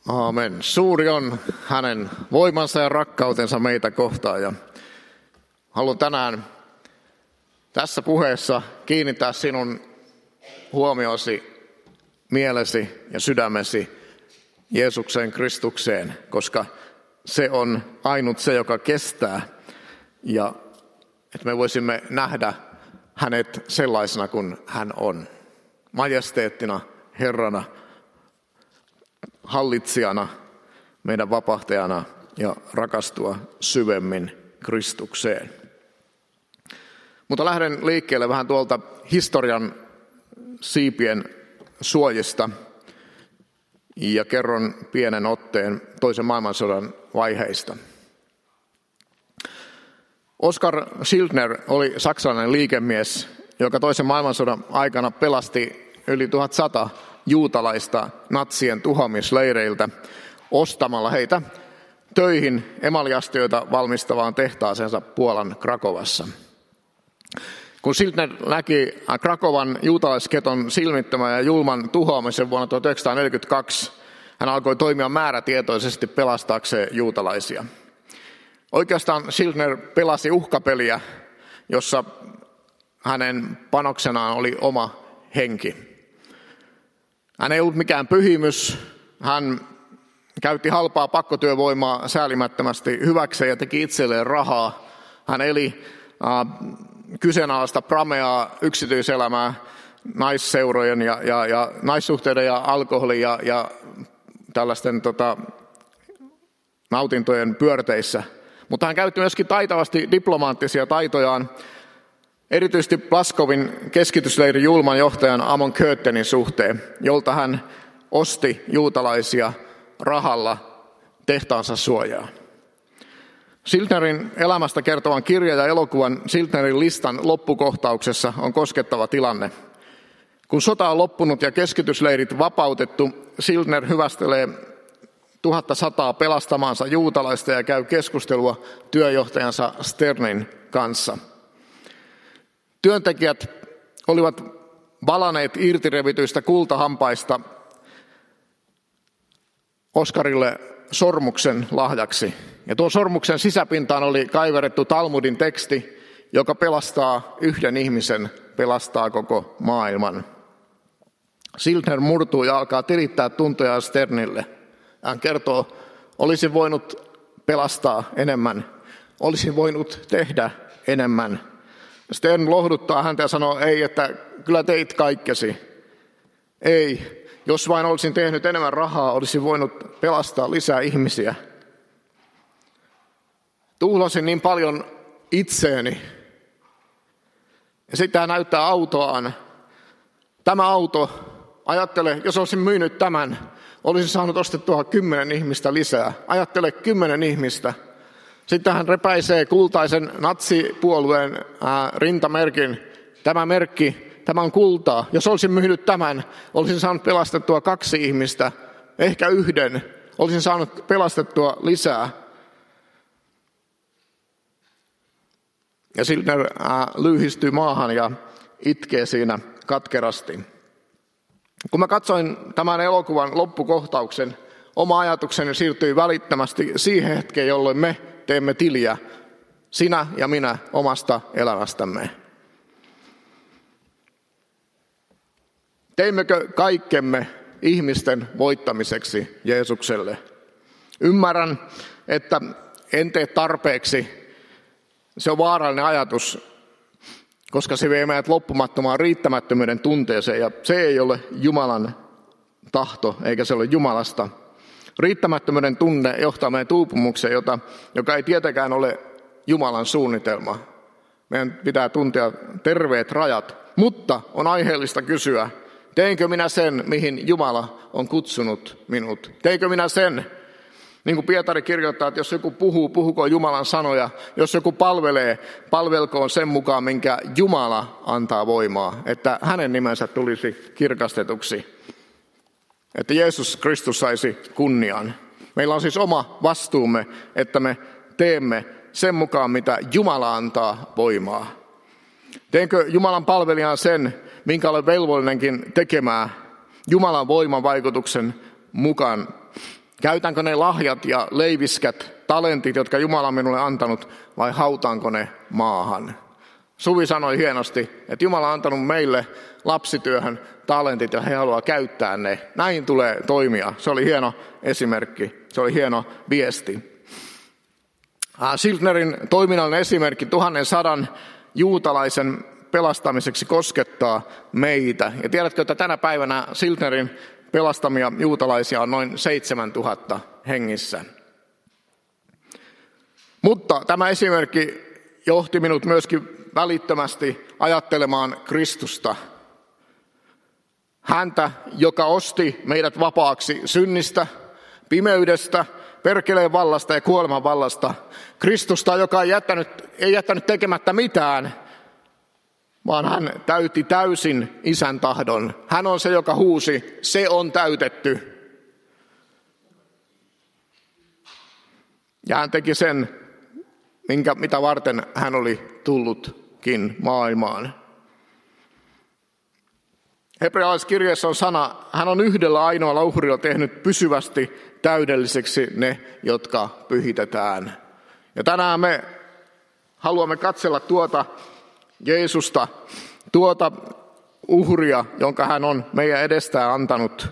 Aamen. Suuri on hänen voimansa ja rakkautensa meitä kohtaan. Ja haluan tänään tässä puheessa kiinnittää sinun huomiosi, mielesi ja sydämesi Jeesukseen Kristukseen, koska se on ainut se, joka kestää. Ja että me voisimme nähdä hänet sellaisena kuin hän on. Majesteettina, Herrana, hallitsijana, meidän vapahtajana ja rakastua syvemmin Kristukseen. Mutta lähden liikkeelle vähän tuolta historian siipien suojista ja kerron pienen otteen toisen maailmansodan vaiheista. Oskar Schindler oli saksalainen liikemies, joka toisen maailmansodan aikana pelasti yli 1100 juutalaista natsien tuhoamisleireiltä ostamalla heitä töihin emalliastioita valmistavaan tehtaaseensa Puolan Krakovassa. Kun Schindler näki Krakovan juutalaisketon silmittömän ja julman tuhoamisen vuonna 1942, hän alkoi toimia määrätietoisesti pelastaakseen juutalaisia. Oikeastaan Schindler pelasi uhkapeliä, jossa hänen panoksenaan oli oma henki. Hän ei ollut mikään pyhimys, hän käytti halpaa pakkotyövoimaa säälimättömästi hyväkseen ja teki itselleen rahaa. Hän eli kyseenalaista prameaa yksityiselämää naisseurojen ja naissuhteiden ja alkoholin ja tällaisten nautintojen pyörteissä. Mutta hän käytti myöskin taitavasti diplomaattisia taitojaan, erityisesti Plaskovin keskitysleirin julman johtajan Amon Köthenin suhteen, jolta hän osti juutalaisia rahalla tehtaansa suojaa. Schindlerin elämästä kertovan kirjan ja elokuvan Schindlerin listan loppukohtauksessa on koskettava tilanne. Kun sota on loppunut ja keskitysleirit vapautettu, Schindler hyvästelee 1100 pelastamaansa juutalaista ja käy keskustelua työjohtajansa Sternin kanssa. Työntekijät olivat valaneet irtirevityistä kultahampaista Oskarille sormuksen lahjaksi. Ja tuon sormuksen sisäpintaan oli kaiverrettu Talmudin teksti, joka pelastaa yhden ihmisen, pelastaa koko maailman. Schindler murtuu ja alkaa tilittää tuntojaan Sternille. Hän kertoo, olisin voinut pelastaa enemmän, olisin voinut tehdä enemmän. Stern lohduttaa häntä ja sanoo, ei, että kyllä teit kaikkesi. Ei, jos vain olisin tehnyt enemmän rahaa, olisin voinut pelastaa lisää ihmisiä. Tuhlasin niin paljon itseeni. Ja sitten hän näyttää autoaan. Tämä auto, ajattele, jos olisin myynyt tämän, olisin saanut ostettua 10 ihmistä lisää. Ajattele 10 ihmistä. Sitten hän repäisee kultaisen natsipuolueen rintamerkin. Tämä merkki, tämä on kultaa. Jos olisin myynyt tämän, olisin saanut pelastettua 2 ihmistä, ehkä 1. Olisin saanut pelastettua lisää. Ja Schindler lyhistyy maahan ja itkee siinä katkerasti. Kun mä katsoin tämän elokuvan loppukohtauksen, oma ajatukseni siirtyi välittömästi siihen hetkeen, jolloin me teemme tiliä, sinä ja minä, omasta elämästämme. Teimmekö kaikkemme ihmisten voittamiseksi Jeesukselle? Ymmärrän, että en tee tarpeeksi. Se on vaarallinen ajatus, koska se vie meidät loppumattomaan riittämättömyyden tunteeseen, ja se ei ole Jumalan tahto, eikä se ole Jumalasta. Riittämättömyyden tunne johtaa meidän tuupumukseen, joka ei tietenkään ole Jumalan suunnitelma. Meidän pitää tuntea terveet rajat, mutta on aiheellista kysyä, teinkö minä sen, mihin Jumala on kutsunut minut? Teinkö minä sen? Niin kuin Pietari kirjoittaa, että jos joku puhuu, puhukoon Jumalan sanoja. Jos joku palvelee, palvelkoon sen mukaan, minkä Jumala antaa voimaa. Että hänen nimensä tulisi kirkastetuksi. Että Jeesus Kristus saisi kunnian. Meillä on siis oma vastuumme, että me teemme sen mukaan, mitä Jumala antaa voimaa. Teenkö Jumalan palvelijan sen, minkä olen velvollinenkin tekemään Jumalan voiman vaikutuksen mukaan? Käytänkö ne lahjat ja leiviskät, talentit, jotka Jumala on minulle antanut, vai hautaanko ne maahan? Suvi sanoi hienosti, että Jumala on antanut meille lapsityöhön talentit ja he haluaa käyttää ne. Näin tulee toimia. Se oli hieno esimerkki, se oli hieno viesti. Schiltnerin toiminnallinen esimerkki 1100 juutalaisen pelastamiseksi koskettaa meitä. Ja tiedätkö, että tänä päivänä Schiltnerin pelastamia juutalaisia on noin 7000 hengissä. Mutta tämä esimerkki johti minut myöskin välittömästi ajattelemaan Kristusta. Häntä, joka osti meidät vapaaksi synnistä, pimeydestä, perkeleen vallasta ja kuoleman vallasta. Kristusta, joka ei jättänyt tekemättä mitään, vaan hän täytti täysin Isän tahdon. Hän on se, joka huusi, se on täytetty. Ja hän teki sen, mitä varten hän oli tullutkin maailmaan. Hebrealaiskirjeessä on sana, hän on yhdellä ainoalla uhrilla tehnyt pysyvästi täydelliseksi ne, jotka pyhitetään. Ja tänään me haluamme katsella tuota Jeesusta, tuota uhria, jonka hän on meidän edestään antanut.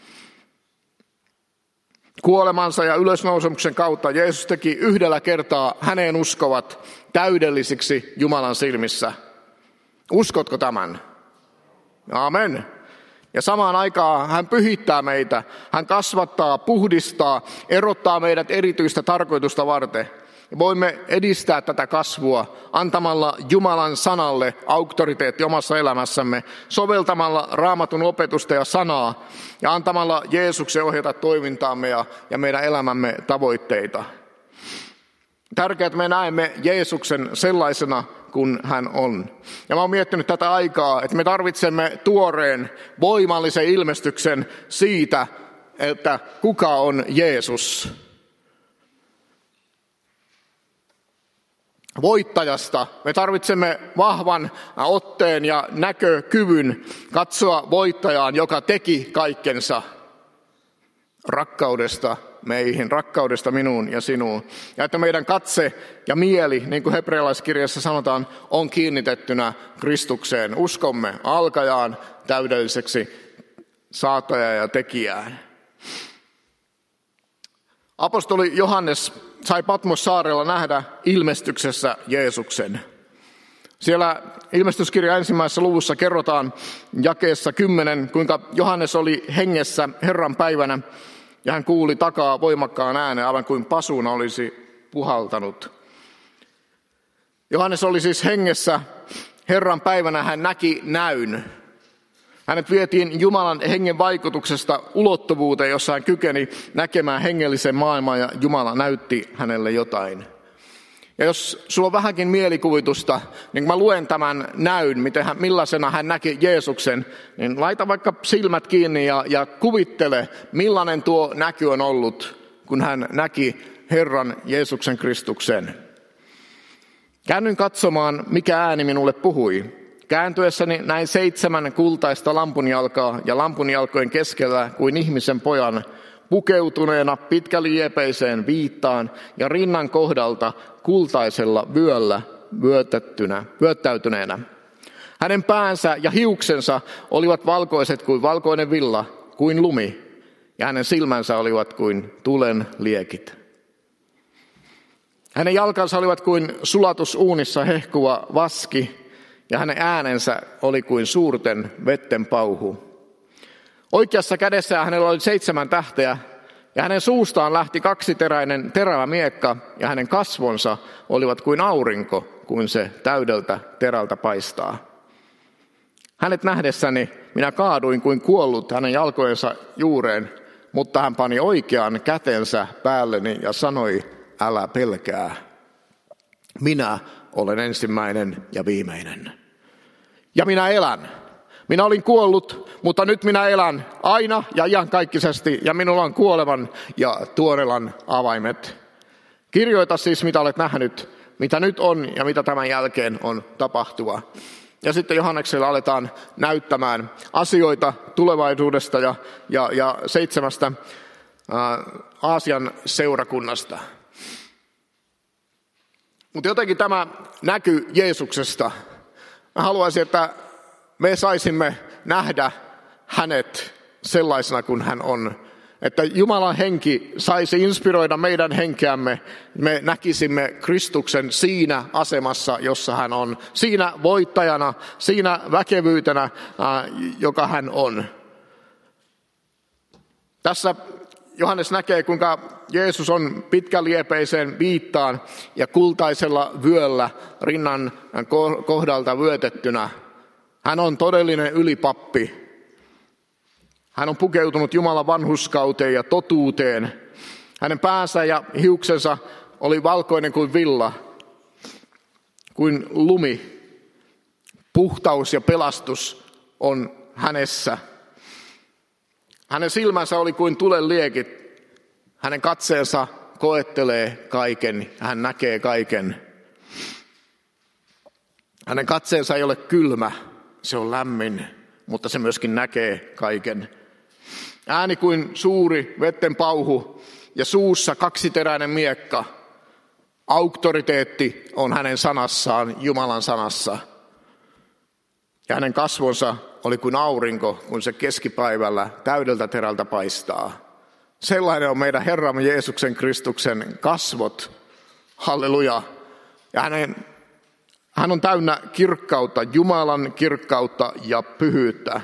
Kuolemansa ja ylösnousemuksen kautta Jeesus teki yhdellä kertaa häneen uskovat täydellisiksi Jumalan silmissä. Uskotko tämän? Amen. Ja samaan aikaan hän pyhittää meitä, hän kasvattaa, puhdistaa, erottaa meidät erityistä tarkoitusta varten. Voimme edistää tätä kasvua antamalla Jumalan sanalle auktoriteetti omassa elämässämme, soveltamalla Raamatun opetusta ja sanaa ja antamalla Jeesuksen ohjata toimintaamme ja meidän elämämme tavoitteita. Tärkeää, että me näemme Jeesuksen sellaisena kuin hän on. Ja mä oon miettinyt tätä aikaa, että me tarvitsemme tuoreen, voimallisen ilmestyksen siitä, että kuka on Jeesus. Voittajasta. Me tarvitsemme vahvan otteen ja näkökyvyn katsoa voittajaan, joka teki kaikkensa rakkaudesta meihin, rakkaudesta minuun ja sinuun. Ja että meidän katse ja mieli, niin kuin hebrealaiskirjassa sanotaan, on kiinnitettynä Kristukseen. Uskomme alkajaan täydelliseksi saatajaan ja tekijään. Apostoli Johannes sai Patmos-saarella nähdä ilmestyksessä Jeesuksen. Siellä ilmestyskirjan 1. luvussa kerrotaan jakeessa 10, kuinka Johannes oli hengessä Herran päivänä ja hän kuuli takaa voimakkaan äänen, aivan kuin pasuuna olisi puhaltanut. Johannes oli siis hengessä Herran päivänä, hän näki näyn. Hänet vietiin Jumalan hengen vaikutuksesta ulottuvuuteen, jossa hän kykeni näkemään hengellisen maailman ja Jumala näytti hänelle jotain. Ja jos sulla on vähänkin mielikuvitusta, niin kun mä luen tämän näyn, millaisena hän näki Jeesuksen, niin laita vaikka silmät kiinni ja kuvittele, millainen tuo näky on ollut, kun hän näki Herran Jeesuksen Kristuksen. Käännyin katsomaan, mikä ääni minulle puhui. Kääntyessäni näin 7 kultaista lampunjalkaa ja lampunjalkojen keskellä kuin ihmisen pojan pukeutuneena pitkäliepeiseen viittaan ja rinnan kohdalta kultaisella vyöllä vyöttäytyneenä. Hänen päänsä ja hiuksensa olivat valkoiset kuin valkoinen villa, kuin lumi, ja hänen silmänsä olivat kuin tulen liekit. Hänen jalkansa olivat kuin sulatusuunissa hehkuva vaski, ja hänen äänensä oli kuin suurten vetten pauhu. Oikeassa kädessään hänellä oli 7 tähteä, ja hänen suustaan lähti 2-teräinen terävä miekka, ja hänen kasvonsa olivat kuin aurinko, kuin se täydeltä terältä paistaa. Hänet nähdessäni minä kaaduin kuin kuollut hänen jalkojensa juureen, mutta hän pani oikean kätensä päälleni ja sanoi, älä pelkää. Minä olen ensimmäinen ja viimeinen. Ja minä elän. Minä olin kuollut, mutta nyt minä elän aina ja iankaikkisesti, ja minulla on kuolevan ja tuorelan avaimet. Kirjoita siis, mitä olet nähnyt, mitä nyt on ja mitä tämän jälkeen on tapahtuva. Ja sitten Johanneksella aletaan näyttämään asioita tulevaisuudesta ja 7 Aasian seurakunnasta. Mutta jotenkin tämä näky Jeesuksesta. Mä haluaisin, että me saisimme nähdä hänet sellaisena kuin hän on. Että Jumalan henki saisi inspiroida meidän henkeämme. Me näkisimme Kristuksen siinä asemassa, jossa hän on. Siinä voittajana, siinä väkevyytenä, joka hän on. Tässä Johannes näkee, kuinka Jeesus on pitkäliepeiseen viittaan ja kultaisella vyöllä rinnan kohdalta vyötettynä. Hän on todellinen ylipappi. Hän on pukeutunut Jumalan vanhurskauteen ja totuuteen. Hänen päänsä ja hiuksensa oli valkoinen kuin villa, kuin lumi. Puhtaus ja pelastus on hänessä. Hänen silmänsä oli kuin tulen liekit. Hänen katseensa koettelee kaiken ja hän näkee kaiken. Hänen katseensa ei ole kylmä, se on lämmin, mutta se myöskin näkee kaiken. Ääni kuin suuri vetten pauhu ja suussa kaksiteräinen miekka. Auktoriteetti on hänen sanassaan, Jumalan sanassa. Ja hänen kasvonsa oli kuin aurinko, kun se keskipäivällä täydeltä terältä paistaa. Sellainen on meidän Herramme Jeesuksen Kristuksen kasvot. Halleluja. Ja hän on täynnä kirkkautta, Jumalan kirkkautta ja pyhyyttä.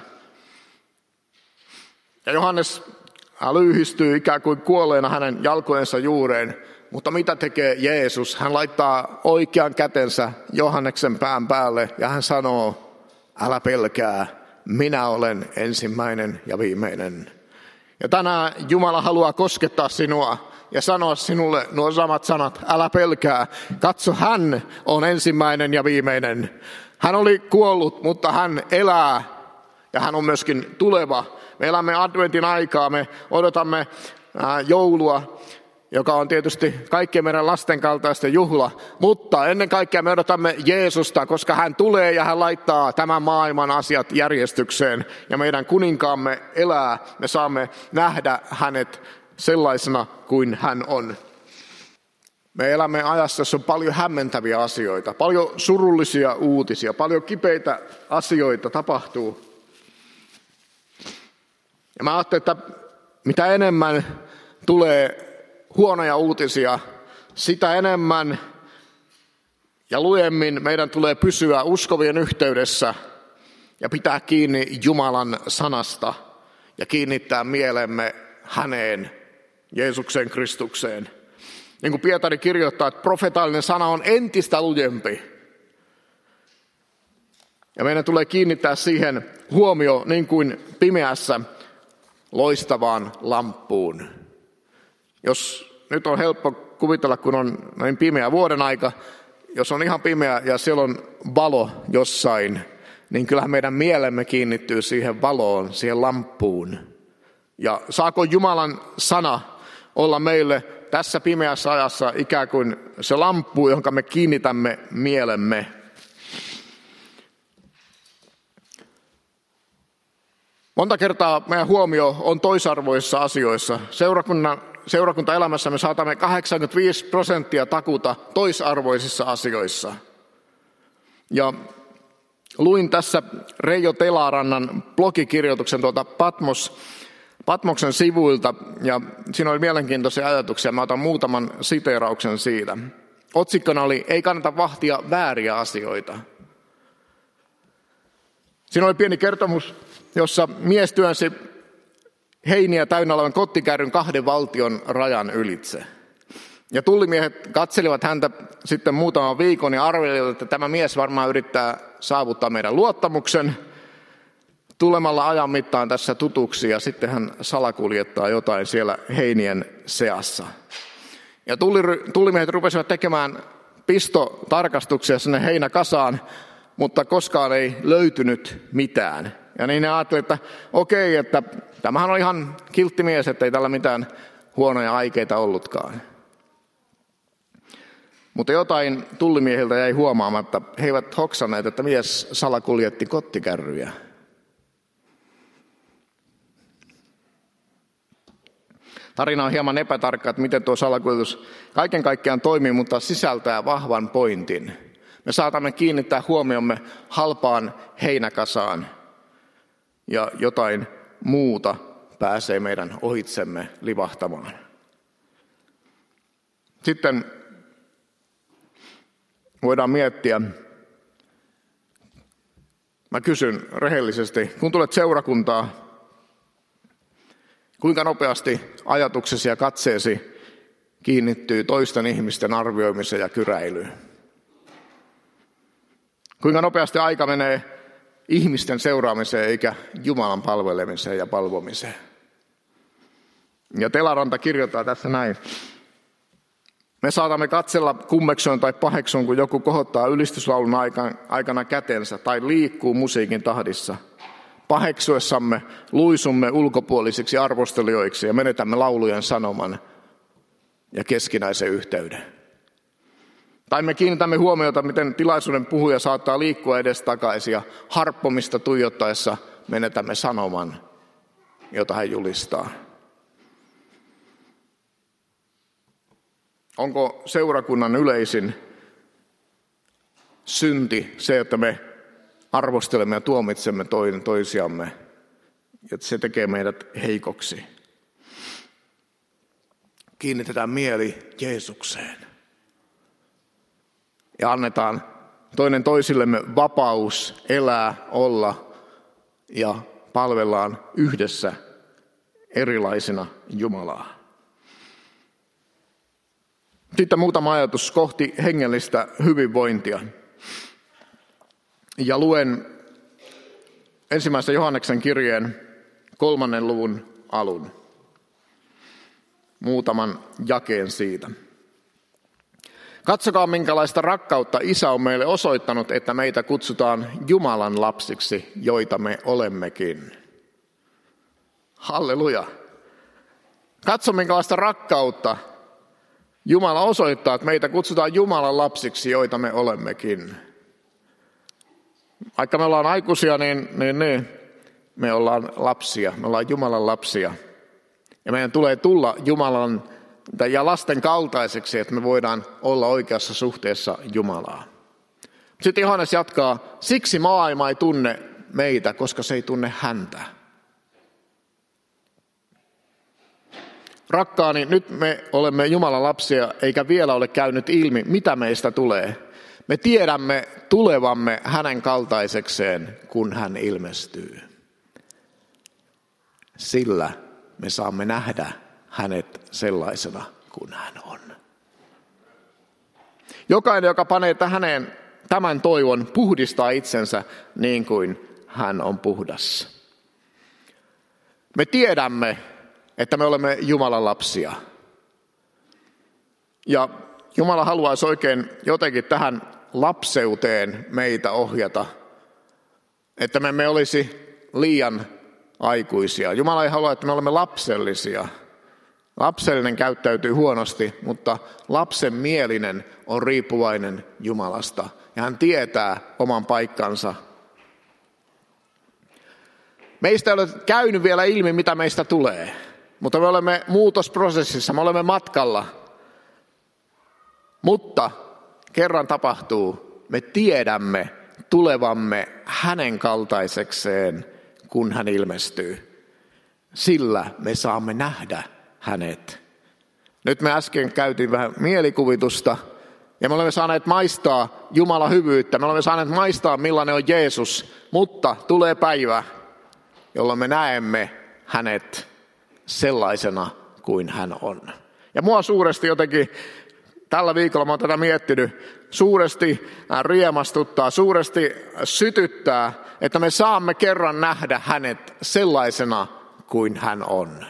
Ja Johannes lyyhistyy ikään kuin kuolleena hänen jalkojensa juureen. Mutta mitä tekee Jeesus? Hän laittaa oikean kätensä Johanneksen pään päälle ja hän sanoo, älä pelkää, minä olen ensimmäinen ja viimeinen. Ja tänään Jumala haluaa koskettaa sinua ja sanoa sinulle nuo samat sanat, älä pelkää. Katso, hän on ensimmäinen ja viimeinen. Hän oli kuollut, mutta hän elää ja hän on myöskin tuleva. Me elämme adventin aikaa, me odotamme joulua, joka on tietysti kaikkien meidän lasten kaltaisten juhla. Mutta ennen kaikkea me odotamme Jeesusta, koska hän tulee ja hän laittaa tämän maailman asiat järjestykseen. Ja meidän kuninkaamme elää, me saamme nähdä hänet sellaisena kuin hän on. Me elämme ajassa, jossa on paljon hämmentäviä asioita, paljon surullisia uutisia, paljon kipeitä asioita tapahtuu. Ja mä ajattelin, että mitä enemmän tulee huonoja uutisia, sitä enemmän ja lujemmin meidän tulee pysyä uskovien yhteydessä ja pitää kiinni Jumalan sanasta ja kiinnittää mielemme häneen, Jeesuksen Kristukseen. Niin kuin Pietari kirjoittaa, että profetaalinen sana on entistä lujempi. Ja meidän tulee kiinnittää siihen huomio niin kuin pimeässä loistavaan lamppuun. Jos nyt on helppo kuvitella, kun on näin pimeä vuoden aika, jos on ihan pimeä ja siellä on valo jossain, niin kyllähän meidän mielemme kiinnittyy siihen valoon, siihen lamppuun. Ja saako Jumalan sana olla meille tässä pimeässä ajassa ikään kuin se lamppu, johon me kiinnitämme mielemme? Monta kertaa meidän huomio on toisarvoisissa asioissa. Seurakuntaelämässä me saatamme 85% takuta toisarvoisissa asioissa. Ja luin tässä Reijo Telarannan blogikirjoituksen tuolta Patmoksen sivuilta, ja siinä oli mielenkiintoisia ajatuksia. Mä otan muutaman siteerauksen siitä. Otsikkona oli, ei kannata vahtia vääriä asioita. Siinä oli pieni kertomus, jossa mies työnsi heiniä täynnä olevan kottikärryn 2 valtion rajan ylitse. Ja tullimiehet katselivat häntä sitten muutaman viikon ja arvelivat, että tämä mies varmaan yrittää saavuttaa meidän luottamuksen tulemalla ajan mittaan tässä tutuksi ja sitten hän salakuljettaa jotain siellä heinien seassa. Ja tullimiehet rupesivat tekemään pistotarkastuksia sinne heinäkasaan, mutta koskaan ei löytynyt mitään. Ja niin ne ajattelivat, että okei, että tämähän on ihan kiltti mies, että ei tällä mitään huonoja aikeita ollutkaan. Mutta jotain tullimiehiltä jäi huomaamatta. He eivät hoksanneet, että mies salakuljetti kottikärryjä. Tarina on hieman epätarkka, että miten tuo salakuljetus kaiken kaikkiaan toimii, mutta sisältää vahvan pointin. Me saatamme kiinnittää huomiomme halpaan heinäkasaan ja jotain muuta pääsee meidän ohitsemme livahtamaan. Sitten voidaan miettiä, mä kysyn rehellisesti, kun tulet seurakuntaa, kuinka nopeasti ajatuksesi ja katseesi kiinnittyy toisten ihmisten arvioimiseen ja kyräilyyn? Kuinka nopeasti aika menee ihmisten seuraamiseen eikä Jumalan palvelemiseen ja palvomiseen? Ja Telaranta kirjoittaa tässä näin. Me saatamme katsella kummeksuun tai paheksuun, kun joku kohottaa ylistyslaulun aikana kätensä tai liikkuu musiikin tahdissa. Paheksuessamme luisumme ulkopuolisiksi arvostelijoiksi ja menetämme laulujen sanoman ja keskinäisen yhteyden. Tai me kiinnitämme huomiota, miten tilaisuuden puhuja saattaa liikkua edestakaisin ja harppomista tuijottaessa menetämme sanoman, jota hän julistaa. Onko seurakunnan yleisin synti se, että me arvostelemme ja tuomitsemme toinen toisiamme, että se tekee meidät heikoksi? Kiinnitetään mieli Jeesukseen ja annetaan toinen toisillemme vapaus elää, olla ja palvellaan yhdessä erilaisina Jumalaa. Sitten muutama ajatus kohti hengellistä hyvinvointia. Ja luen 1. Johanneksen kirjeen 3. luvun alun. Muutaman jakeen siitä. Katsokaa, minkälaista rakkautta Isä on meille osoittanut, että meitä kutsutaan Jumalan lapsiksi, joita me olemmekin. Halleluja. Katso, minkälaista rakkautta Jumala osoittaa, että meitä kutsutaan Jumalan lapsiksi, joita me olemmekin. Vaikka me ollaan aikuisia, niin me ollaan lapsia, me ollaan Jumalan lapsia. Ja meidän tulee tulla Jumalan ja lasten kaltaiseksi, että me voidaan olla oikeassa suhteessa Jumalaa. Sitten Johannes jatkaa, siksi maailma ei tunne meitä, koska se ei tunne häntä. Rakkaani, nyt me olemme Jumalan lapsia, eikä vielä ole käynyt ilmi, mitä meistä tulee. Me tiedämme tulevamme hänen kaltaisekseen, kun hän ilmestyy. Sillä me saamme nähdä hänet sellaisena kuin hän on. Jokainen, joka panee tämän toivon, puhdistaa itsensä niin kuin hän on puhdas. Me tiedämme, että me olemme Jumalan lapsia. Ja Jumala haluaisi oikein jotenkin tähän lapseuteen meitä ohjata, että me emme olisi liian aikuisia. Jumala ei halua, että me olemme lapsellisia. Lapsellinen käyttäytyy huonosti, mutta lapsen mielinen on riippuvainen Jumalasta. Ja hän tietää oman paikkansa. Meistä ei ole käynyt vielä ilmi, mitä meistä tulee. Mutta me olemme muutosprosessissa, me olemme matkalla. Mutta kerran tapahtuu, me tiedämme tulevamme hänen kaltaisekseen, kun hän ilmestyy. Sillä me saamme nähdä hänet. Nyt me äsken käytiin vähän mielikuvitusta ja me olemme saaneet maistaa Jumalan hyvyyttä. Me olemme saaneet maistaa, millainen on Jeesus, mutta tulee päivä, jolloin me näemme hänet sellaisena kuin hän on. Ja mua suuresti jotenkin, tällä viikolla mä oon tätä miettinyt, suuresti riemastuttaa, suuresti sytyttää, että me saamme kerran nähdä hänet sellaisena kuin hän on.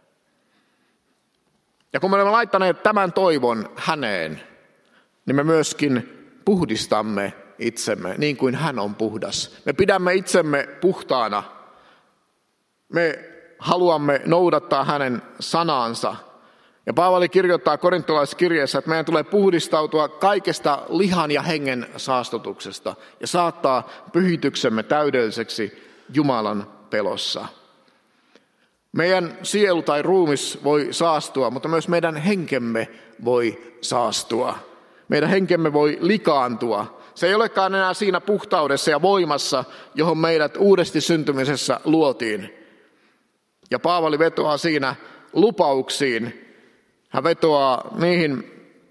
Ja kun me olemme laittaneet tämän toivon häneen, niin me myöskin puhdistamme itsemme niin kuin hän on puhdas. Me pidämme itsemme puhtaana. Me haluamme noudattaa hänen sanaansa. Ja Paavali kirjoittaa korintolaiskirjeessä, että meidän tulee puhdistautua kaikesta lihan ja hengen saastutuksesta ja saattaa pyhityksemme täydelliseksi Jumalan pelossa. Meidän sielu tai ruumis voi saastua, mutta myös meidän henkemme voi saastua. Meidän henkemme voi likaantua. Se ei olekaan enää siinä puhtaudessa ja voimassa, johon meidät uudesti syntymisessä luotiin. Ja Paavali vetoaa siinä lupauksiin. Hän vetoaa niihin,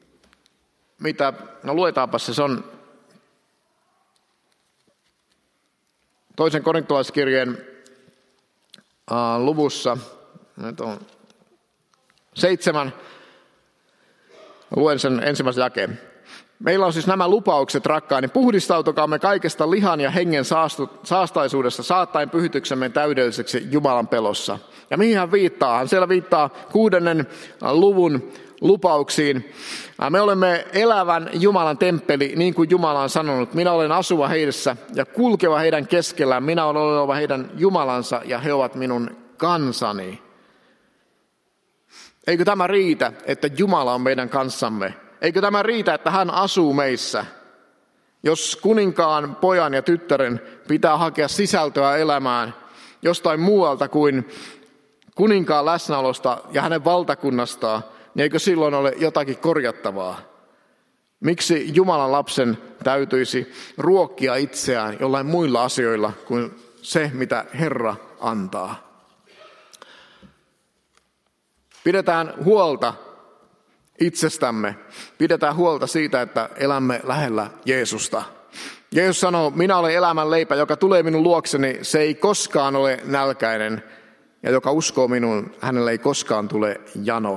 luetaanpa se on 2. korintolaiskirjeen luvussa 7. Luen sen ensimmäisen jakeen. Meillä on siis nämä lupaukset, rakkaani. Puhdistautukaamme kaikesta lihan ja hengen saastaisuudesta saattaen pyhityksemme täydelliseksi Jumalan pelossa. Ja mihin hän viittaa? Hän siellä viittaa 6. luvun lupauksiin. Me olemme elävän Jumalan temppeli, niin kuin Jumala on sanonut. Minä olen asuva heidessä ja kulkeva heidän keskellään. Minä olen oleva heidän Jumalansa ja he ovat minun kansani. Eikö tämä riitä, että Jumala on meidän kanssamme? Eikö tämä riitä, että hän asuu meissä? Jos kuninkaan, pojan ja tyttären pitää hakea sisältöä elämään jostain muualta kuin kuninkaan läsnäolosta ja hänen valtakunnastaan, niin eikö silloin ole jotakin korjattavaa? Miksi Jumalan lapsen täytyisi ruokkia itseään jollain muilla asioilla kuin se, mitä Herra antaa? Pidetään huolta itsestämme. Pidetään huolta siitä, että elämme lähellä Jeesusta. Jeesus sanoo, minä olen elämän leipä, joka tulee minun luokseni, se ei koskaan ole nälkäinen. Ja joka uskoo minuun, hänelle ei koskaan tule jano.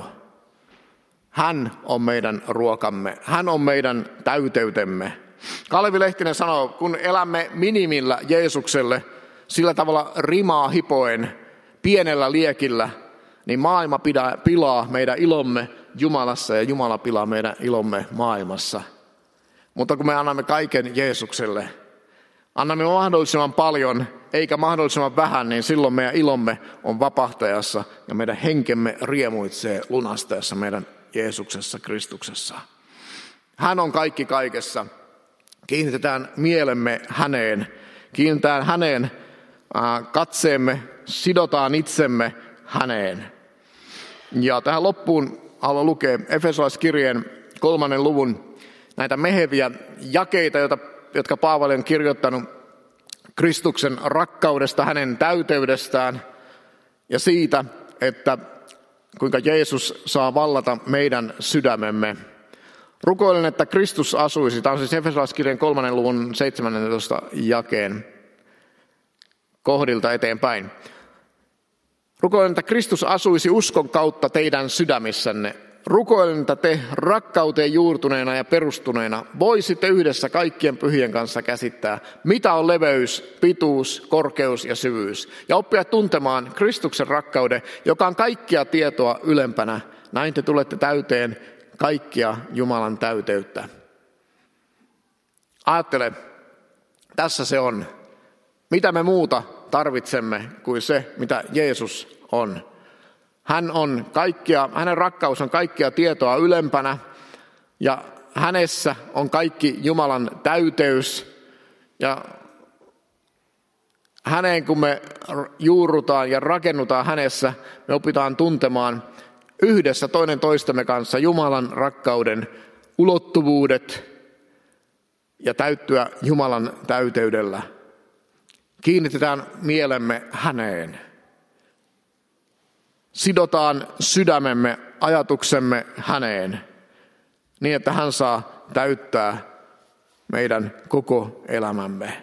Hän on meidän ruokamme. Hän on meidän täyteytemme. Kalevi Lehtinen sanoo, kun elämme minimillä Jeesukselle, sillä tavalla rimaa hipoen, pienellä liekillä, niin maailma pilaa meidän ilomme Jumalassa ja Jumala pilaa meidän ilomme maailmassa. Mutta kun me annamme kaiken Jeesukselle, annamme mahdollisimman paljon eikä mahdollisimman vähän, niin silloin meidän ilomme on vapahtajassa ja meidän henkemme riemuitsee lunastajassa meidän Jeesuksessa, Kristuksessa. Hän on kaikki kaikessa. Kiinnitetään mielemme häneen. Kiinnitetään häneen katseemme, sidotaan itsemme häneen. Ja tähän loppuun haluan lukea Efesolaiskirjeen 3. luvun näitä meheviä jakeita, jotka Paavali on kirjoittanut Kristuksen rakkaudesta, hänen täyteydestään ja siitä, että kuinka Jeesus saa vallata meidän sydämemme. Rukoilen, että Kristus asuisi. Tämä on siis Efesolaiskirjeen 3. luvun 17. jakeen kohdilta eteenpäin. Rukoilen, että Kristus asuisi uskon kautta teidän sydämissänne. Rukoilen, että te rakkauteen juurtuneena ja perustuneena voisitte yhdessä kaikkien pyhien kanssa käsittää, mitä on leveys, pituus, korkeus ja syvyys. Ja oppia tuntemaan Kristuksen rakkauden, joka on kaikkia tietoa ylempänä. Näin te tulette täyteen kaikkia Jumalan täyteyttä. Ajattele, tässä se on. Mitä me muuta tarvitsemme kuin se, mitä Jeesus on. Hänen rakkaus on kaikkia tietoa ylempänä ja hänessä on kaikki Jumalan täyteys. Ja häneen kun me juurrutaan ja rakennutaan hänessä, me opitaan tuntemaan yhdessä toinen toistemme kanssa Jumalan rakkauden ulottuvuudet ja täyttyä Jumalan täyteydellä. Kiinnitetään mielemme häneen. Sidotaan sydämemme, ajatuksemme häneen, niin että hän saa täyttää meidän koko elämämme.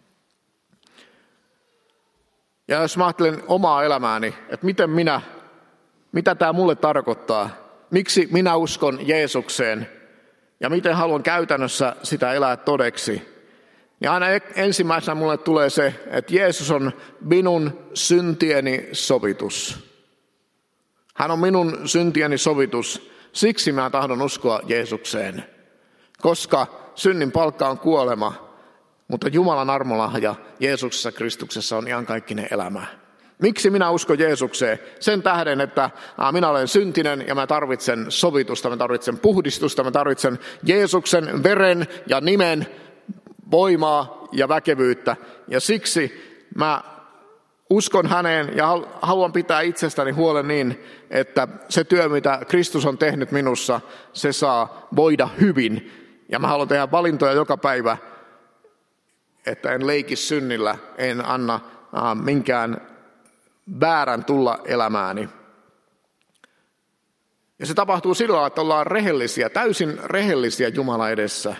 Ja jos mä ajattelen omaa elämääni, että mitä tämä mulle tarkoittaa, miksi minä uskon Jeesukseen ja miten haluan käytännössä sitä elää todeksi, niin aina ensimmäisenä mulle tulee se, että Jeesus on minun syntieni sovitus. Hän on minun syntieni sovitus, siksi mä tahdon uskoa Jeesukseen, koska synnin palkka on kuolema, mutta Jumalan armolahja Jeesuksessa Kristuksessa on iankaikkinen elämä. Miksi minä uskon Jeesukseen? Sen tähden, että minä olen syntinen ja mä tarvitsen sovitusta, mä tarvitsen puhdistusta, mä tarvitsen Jeesuksen veren ja nimen voimaa ja väkevyyttä. Ja siksi mä uskon häneen ja haluan pitää itsestäni huolen niin, että se työ, mitä Kristus on tehnyt minussa, se saa voida hyvin. Ja mä haluan tehdä valintoja joka päivä, että en leiki synnillä, en anna minkään väärän tulla elämääni. Ja se tapahtuu sillä tavalla, että ollaan rehellisiä, täysin rehellisiä Jumalan edessä.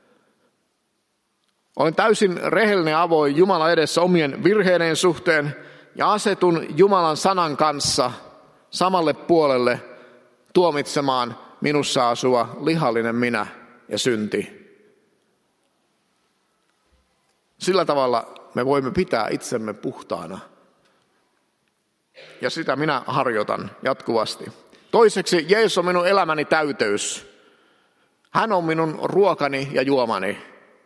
Olen täysin rehellinen ja avoin Jumalan edessä omien virheiden suhteen ja asetun Jumalan sanan kanssa samalle puolelle tuomitsemaan minussa asuva lihallinen minä ja synti. Sillä tavalla me voimme pitää itsemme puhtaana. Ja sitä minä harjoitan jatkuvasti. Toiseksi, Jeesus on minun elämäni täyteys. Hän on minun ruokani ja juomani.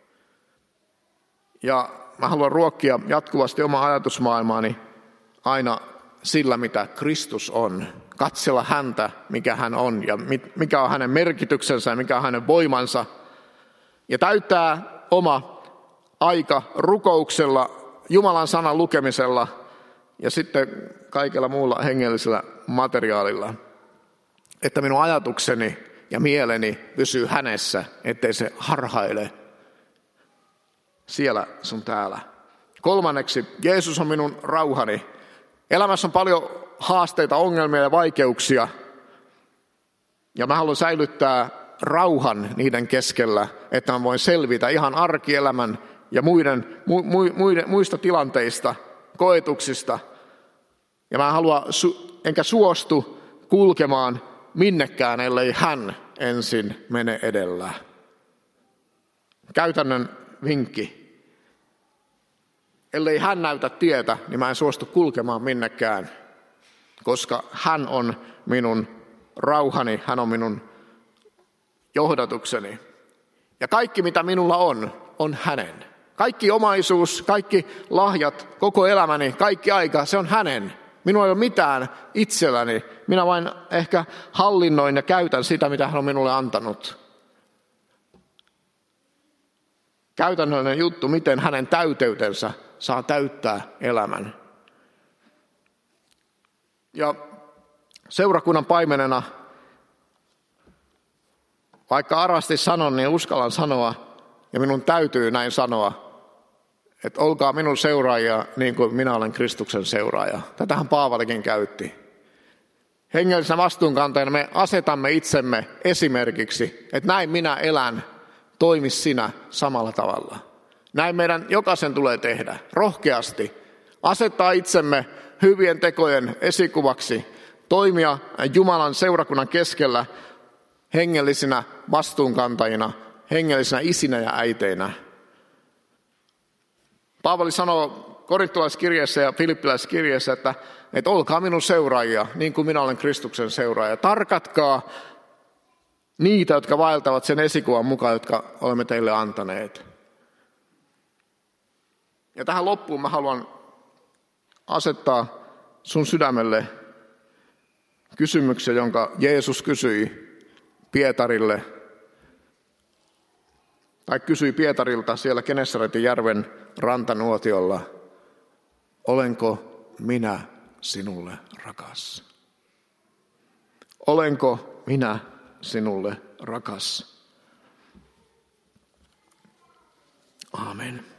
Ja mä haluan ruokkia jatkuvasti omaa ajatusmaailmaani aina sillä, mitä Kristus on. Katsella häntä, mikä hän on ja mikä on hänen merkityksensä ja mikä on hänen voimansa. Ja täyttää oma aika rukouksella, Jumalan sanan lukemisella ja sitten kaikella muulla hengellisellä materiaalilla. Että minun ajatukseni ja mieleni pysyy hänessä, ettei se harhaile siellä sun täällä. Kolmanneksi, Jeesus on minun rauhani. Elämässä on paljon haasteita, ongelmia ja vaikeuksia. Ja mä haluan säilyttää rauhan niiden keskellä, että mä voin selvitä ihan arkielämän ja muista tilanteista, koetuksista. Ja mä enkä suostu kulkemaan minnekään, ellei hän ensin mene edellä. Käytännön vinkki. Ellei hän näytä tietä, niin mä en suostu kulkemaan minnekään, koska hän on minun rauhani, hän on minun johdatukseni. Ja kaikki mitä minulla on hänen. Kaikki omaisuus, kaikki lahjat, koko elämäni, kaikki aika, se on hänen. Minulla ei ole mitään itselläni. Minä vain ehkä hallinnoin ja käytän sitä, mitä hän on minulle antanut. Käytännöllinen juttu, miten hänen täyteytensä saa täyttää elämän. Ja seurakunnan paimenena, vaikka arasti sanon, niin uskallan sanoa, ja minun täytyy näin sanoa, että olkaa minun seuraajia niin kuin minä olen Kristuksen seuraaja. Tätähän Paavalikin käytti. Hengellisenä vastuunkantajana me asetamme itsemme esimerkiksi, että näin minä elän, toimi sinä samalla tavalla. Näin meidän jokaisen tulee tehdä, rohkeasti. Asettaa itsemme hyvien tekojen esikuvaksi, toimia Jumalan seurakunnan keskellä hengellisinä vastuunkantajina, hengellisinä isinä ja äiteinä. Paavali sanoo korintolaiskirjeessä ja filippiläiskirjeessä, että olkaa minun seuraajia, niin kuin minä olen Kristuksen seuraaja. Tarkatkaa niitä, jotka vaeltavat sen esikuvan mukaan, jotka olemme teille antaneet. Ja tähän loppuun mä haluan asettaa sun sydämelle kysymyksen, jonka Jeesus kysyi Pietarille. Tai kysyi Pietarilta siellä Genesaretin järven rantanuotiolla, olenko minä sinulle rakas? Olenko minä sinulle rakas? Aamen.